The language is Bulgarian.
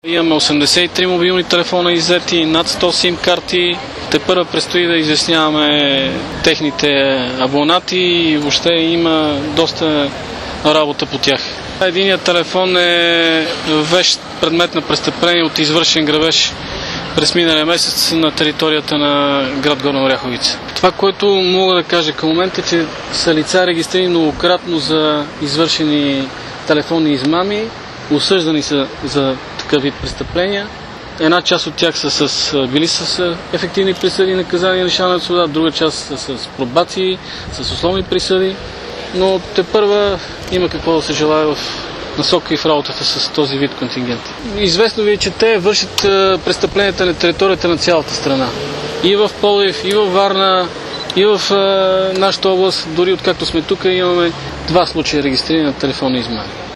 Имаме 83 мобилни телефона иззети, над 100 сим карти. Тепърва предстои да изясняваме техните абонати и въобще има доста работа по тях. Единият телефон е вещ предмет на престъпление от извършен грабеж през миналия месец на територията на град Горна Оряховица. Това, което мога да кажа към момента, е, че са лица регистрирани многократно за извършени телефонни измами, осъждани са за такъв вид престъпления. Една част от тях са били с ефективни присъди, наказания, лишаване от свобода, друга част са с пробации, с условни присъди, но тепърва има какво да се желае в насока и в работата с този вид контингент. Известно ви е, че те вършат престъпленията на територията на цялата страна. И в Пловдив, и във Варна, и в нашата област, дори откакто сме тук, имаме 2 случая регистрирани на телефонни измами.